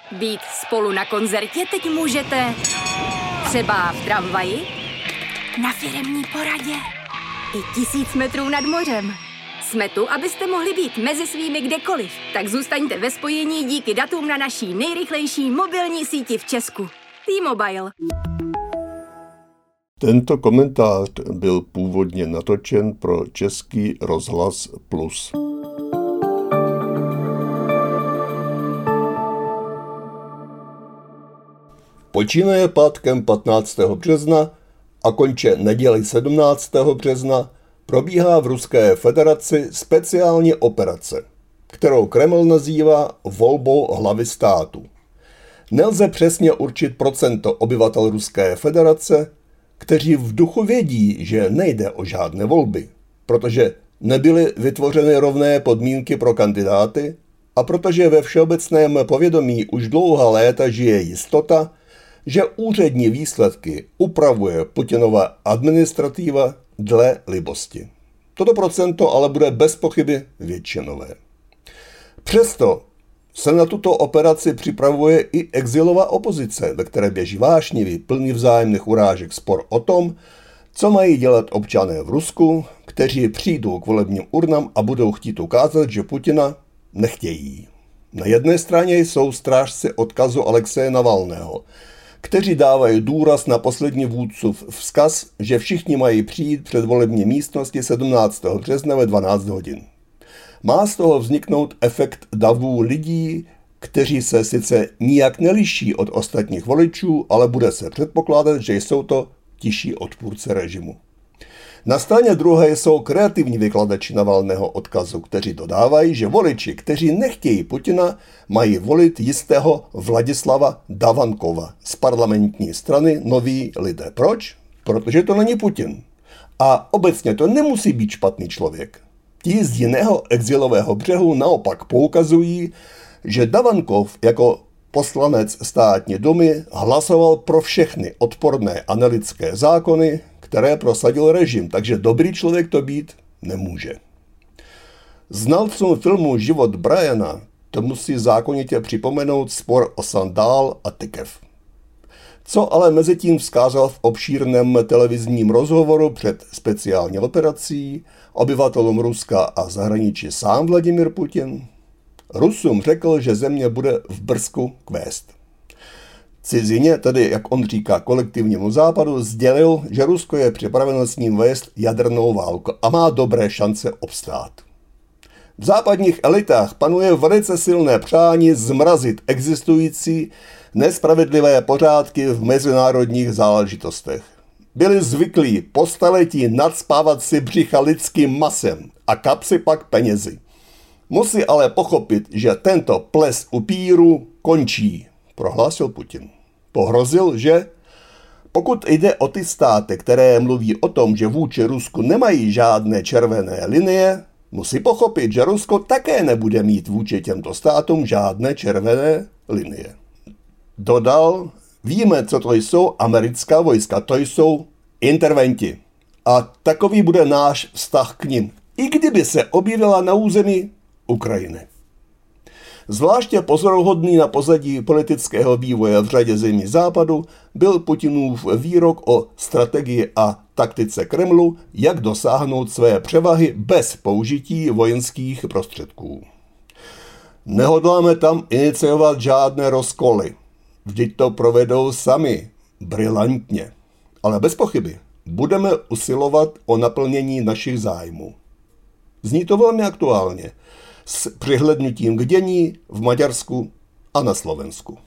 Být spolu na koncertě teď můžete třeba v tramvaji, na firemní poradě i 1000 metrů nad mořem. Jsme tu, abyste mohli být mezi svými kdekoliv. Tak zůstaňte ve spojení díky datům na naší nejrychlejší mobilní síti v Česku. T-Mobile. Tento komentář byl původně natočen pro Český rozhlas Plus. Počínaje pátkem 15. března a konče neděli 17. března probíhá v Ruské federaci speciální operace, kterou Kreml nazývá volbou hlavy státu. Nelze přesně určit procento obyvatel Ruské federace, kteří v duchu vědí, že nejde o žádné volby, protože nebyly vytvořeny rovné podmínky pro kandidáty a protože ve všeobecném povědomí už dlouhá léta žije jistota, že úřední výsledky upravuje Putinova administrativa dle libosti. Toto procento ale bude bez pochyby většinové. Přesto se na tuto operaci připravuje i exilová opozice, ve které běží vášnivý, plný vzájemných urážek spor o tom, co mají dělat občané v Rusku, kteří přijdou k volebním urnám a budou chtít ukázat, že Putina nechtějí. Na jedné straně jsou strážci odkazu Alexeje Navalného, kteří dávají důraz na poslední vůdcův vzkaz, že všichni mají přijít před volební místnosti 17. března ve 12 hodin. Má z toho vzniknout efekt davů lidí, kteří se sice nijak neliší od ostatních voličů, ale bude se předpokládat, že jsou to tiší odpůrce režimu. Na straně druhé jsou kreativní vykladači Navalného odkazu, kteří dodávají, že voliči, kteří nechtějí Putina, mají volit jistého Vladislava Davankova z parlamentní strany Noví lidé. Proč? Protože to není Putin. A obecně to nemusí být špatný člověk. Ti z jiného exilového břehu naopak poukazují, že Davankov jako poslanec státní dumy hlasoval pro všechny odporné analytické zákony, které prosadil režim, takže dobrý člověk to být nemůže. Znalcům filmu Život Briana to musí zákonitě připomenout spor o sandál a tykev. Co ale mezi tím vzkázal v obšírném televizním rozhovoru před speciální operací obyvatelům Ruska a zahraničí sám Vladimir Putin? Rusům řekl, že země bude v brzku kvést. Cizině, tedy jak on říká kolektivnímu západu, sdělil, že Rusko je připraveno s ním vést jadernou válku a má dobré šance obstát. V západních elitách panuje velice silné přání zmrazit existující nespravedlivé pořádky v mezinárodních záležitostech. Byli zvyklí po staletí nadspávat si břicha lidským masem a kapsy pak penězi. Musí ale pochopit, že tento ples upíru končí, prohlásil Putin. Pohrozil, že pokud jde o ty státy, které mluví o tom, že vůči Rusku nemají žádné červené linie, musí pochopit, že Rusko také nebude mít vůči těmto státům žádné červené linie. Dodal, víme, co to jsou americká vojska, to jsou interventi. A takový bude náš vztah k nim, i kdyby se objevila na území Ukrajiny. Zvláště pozoruhodný na pozadí politického vývoje v řadě zemí západu byl Putinův výrok o strategii a taktice Kremlu, jak dosáhnout své převahy bez použití vojenských prostředků. Nehodláme tam iniciovat žádné rozkoly. Vždyť to provedou sami, brilantně. Ale bez pochyby budeme usilovat o naplnění našich zájmů. Zní to velmi aktuálně, s přihlednutím k dění v Maďarsku a na Slovensku.